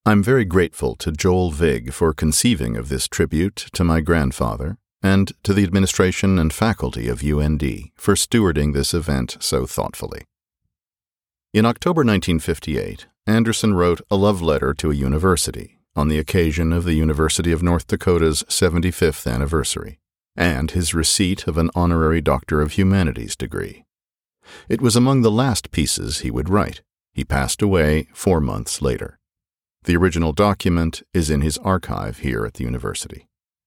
I'm very grateful to Joel Vig for conceiving of this tribute to my grandfather, and to the administration and faculty of UND for stewarding this event so thoughtfully. In October 1958, Anderson wrote a love letter to a university on the occasion of the University of North Dakota's 75th anniversary, and his receipt of an honorary Doctor of Humanities degree. It was among the last pieces he would write. He passed away 4 months later. The original document is in his archive here at the university.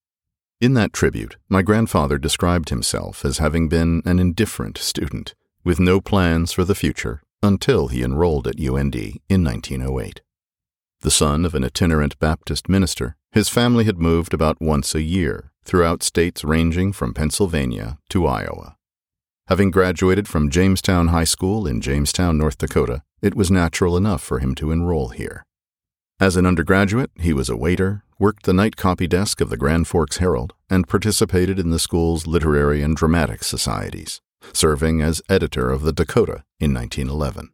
In that tribute, my grandfather described himself as having been an indifferent student, with no plans for the future until he enrolled at UND in 1908. The son of an itinerant Baptist minister, his family had moved about once a year throughout states ranging from Pennsylvania to Iowa. Having graduated from Jamestown High School in Jamestown, North Dakota, it was natural enough for him to enroll here. As an undergraduate, he was a waiter, worked the night copy desk of the Grand Forks Herald, and participated in the school's literary and dramatic societies, serving as editor of the Dakota in 1911.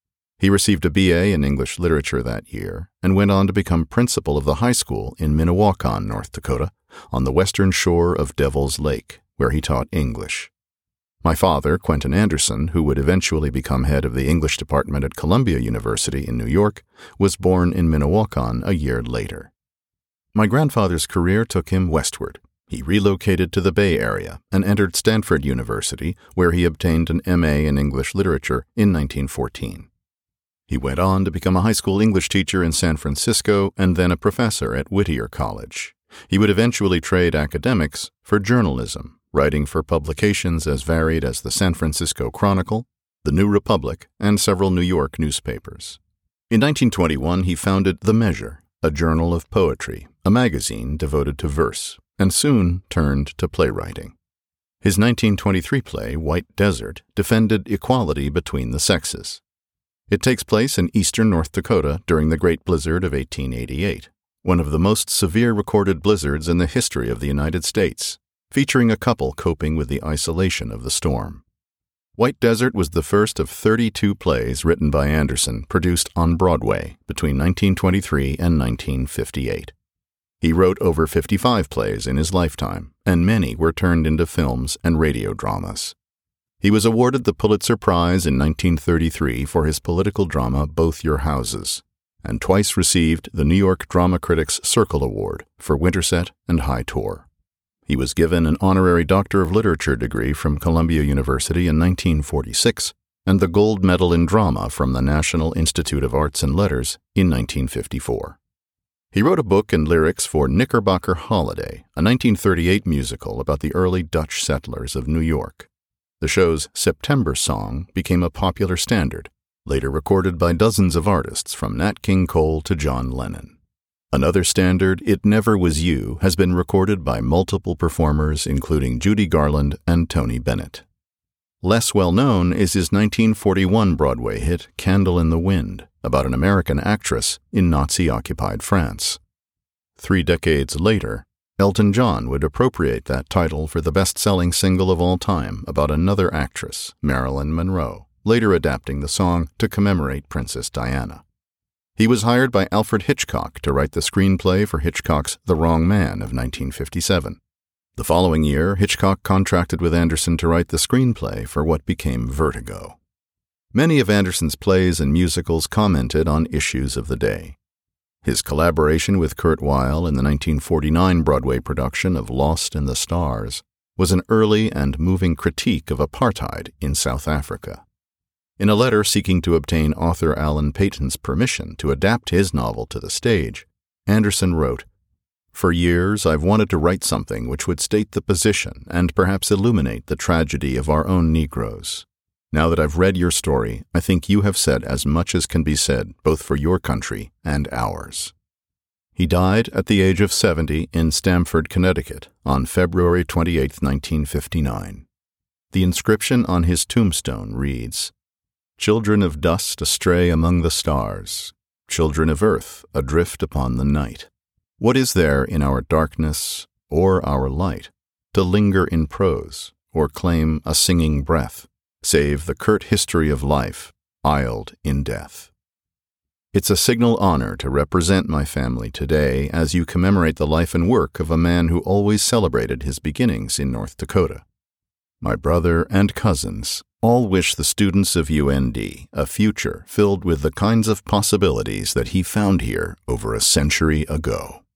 He received a B.A. in English literature that year and went on to become principal of the high school in Minnewaukon, North Dakota, on the western shore of Devil's Lake, where he taught English. My father, Quentin Anderson, who would eventually become head of the English department at Columbia University in New York, was born in Minnewaukon a year later. My grandfather's career took him westward. He relocated to the Bay Area and entered Stanford University, where he obtained an M.A. in English literature in 1914. He went on to become a high school English teacher in San Francisco and then a professor at Whittier College. He would eventually trade academics for journalism, writing for publications as varied as the San Francisco Chronicle, the New Republic, and several New York newspapers. In 1921, he founded The Measure, a journal of poetry, a magazine devoted to verse, and soon turned to playwriting. His 1923 play, White Desert, defended equality between the sexes. It takes place in eastern North Dakota during the Great Blizzard of 1888, one of the most severe recorded blizzards in the history of the United States, featuring a couple coping with the isolation of the storm. White Desert was the first of 32 plays written by Anderson produced on Broadway between 1923 and 1958. He wrote over 55 plays in his lifetime, and many were turned into films and radio dramas. He was awarded the Pulitzer Prize in 1933 for his political drama Both Your Houses, and twice received the New York Drama Critics Circle Award for Winterset and High Tor. He was given an honorary Doctor of Literature degree from Columbia University in 1946 and the Gold Medal in Drama from the National Institute of Arts and Letters in 1954. He wrote a book and lyrics for Knickerbocker Holiday, a 1938 musical about the early Dutch settlers of New York. The show's September song became a popular standard, later recorded by dozens of artists from Nat King Cole to John Lennon. Another standard, It Never Was You, has been recorded by multiple performers including Judy Garland and Tony Bennett. Less well-known is his 1941 Broadway hit Candle in the Wind, about an American actress in Nazi-occupied France. 3 decades later, Elton John would appropriate that title for the best-selling single of all time about another actress, Marilyn Monroe, later adapting the song to commemorate Princess Diana. He was hired by Alfred Hitchcock to write the screenplay for Hitchcock's The Wrong Man of 1957. The following year, Hitchcock contracted with Anderson to write the screenplay for what became Vertigo. Many of Anderson's plays and musicals commented on issues of the day. His collaboration with Kurt Weill in the 1949 Broadway production of Lost in the Stars was an early and moving critique of apartheid in South Africa. In a letter seeking to obtain author Alan Paton's permission to adapt his novel to the stage, Anderson wrote, "For years I've wanted to write something which would state the position and perhaps illuminate the tragedy of our own Negroes. Now that I've read your story, I think you have said as much as can be said both for your country and ours." He died at the age of 70 in Stamford, Connecticut, on February 28, 1959. The inscription on his tombstone reads, "Children of dust astray among the stars, children of earth adrift upon the night. What is there in our darkness or our light to linger in prose or claim a singing breath, save the curt history of life, isled in death?" It's a signal honor to represent my family today as you commemorate the life and work of a man who always celebrated his beginnings in North Dakota. My brother and cousins all wish the students of UND a future filled with the kinds of possibilities that he found here over a century ago.